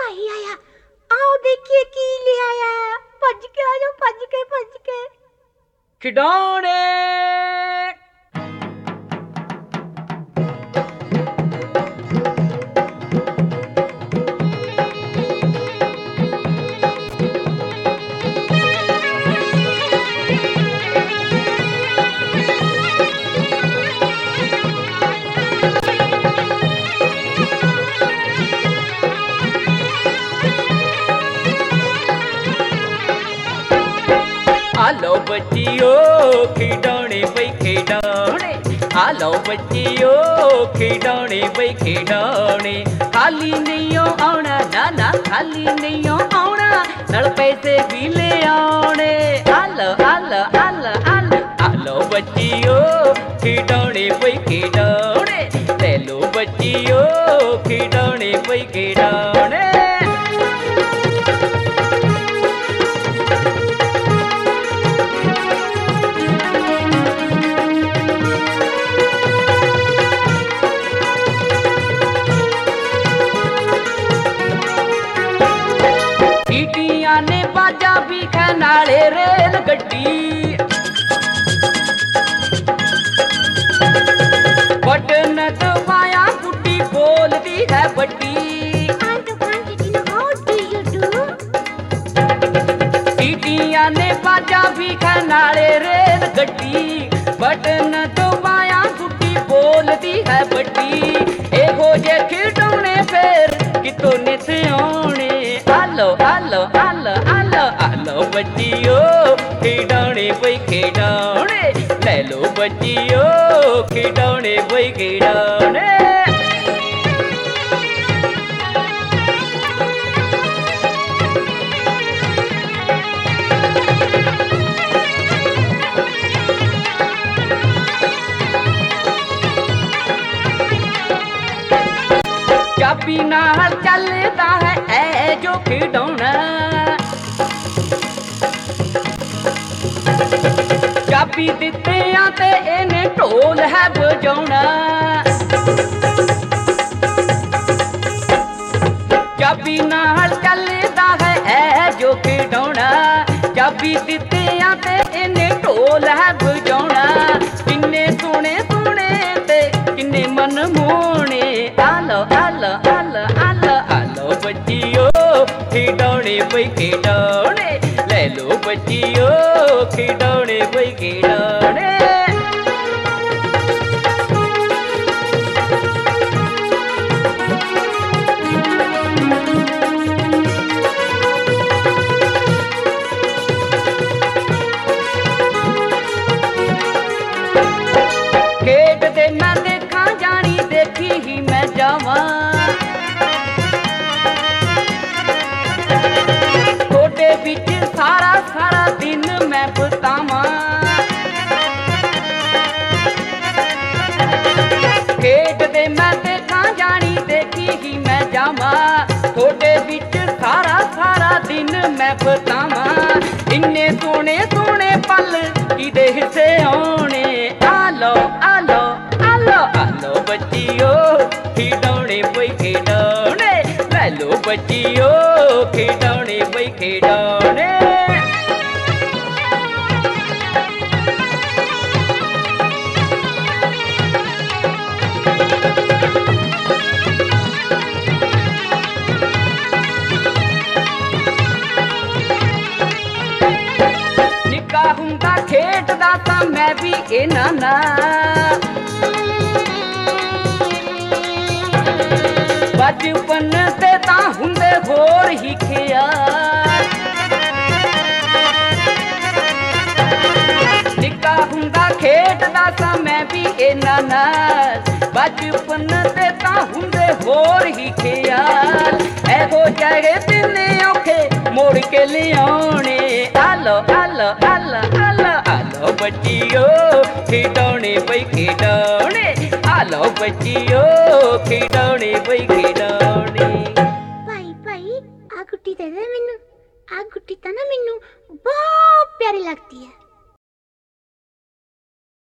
भाई आया। आओ देखिए की ले आया। भज के आ जाओ, भज के खिडौने। आलो बच्चियो खिडौने बई खिडौने, आलो बच्चियो खिडौने बई खिडौने। खाली नहीं आना नाना, खाली नहीं आना, नल पैसे भी ले आने। आलो आलो आलो आलो आलो बच्चियो खिडौने बई खिडौने, ले लो बच्चियो खिडौने बई खिडौने। सीटियां ने बाजा भी नाले रेल गड्डी, बटन दबाया गुड्डी बोलती है बड्डी। सीटियां ने बाजा भी नाले रेल गड्डी, बटन दबाया गुड्डी बोलती है बड्डी। एहो जे खिडौने फिर कितों ने से आने। आलो आलो आलो आलो आलो बच्चियो खिडौने बई खिडौने, ले लो बच्चियो खिडौने बई खिडौने। चाबी नाल चलता है ऐ जो खिडौना, चाबी दित्तियां ते इन्हें ढोल है बजाउना। चाबी नाल चलता है ऐ जो खिडौना, चाबी दित्तियां ते इन्हें ढोल है बजाउना। किन्ने सोने सोने ते किन्ने मन मोहने। आलो आलो आलो आलो आलो बच्चियो खिडौने बई खिडौने, ले लो बच्चियो खिडौने बई खिडौने। खेडदे मैं देखा जानी, देखी ही मैं जावां। थोड़े बिच सारा सारा दिन मैं बितावां। खेडदे मैं देखा जानी, देखी ही मैं जावां। थोड़े बिच सारा सारा दिन मैं बितावां। इन्ने सोने सोने पल किदे हिस्से आने। आलो आलो आलो आलो बच्चियो खिडौने बई खिडौने, ले लो बच्चियो खिडौने बई खिडौने। निक्का हुंदा खेडदा तां मैं भी इन्हां नाल, बचपन ते तां हुंदे होर ही ख्याल। निक्का हुंदा खेडदा तां मैं भी इन्हां नाल, बचपन ते तां हुंदे होर ही ख्याल। एहो जाए दिन औखे मोड़ के लियाने। आलो आलो आलो आलो आलो बच्चियो खिडौने बई खिडौने, आलो बच्चियो खिडौने बई खिडौने। भाई आ गुट्टी दे दे मैनू। आ गुट्टी तां ना मैनू बहुत प्यारी लगती है।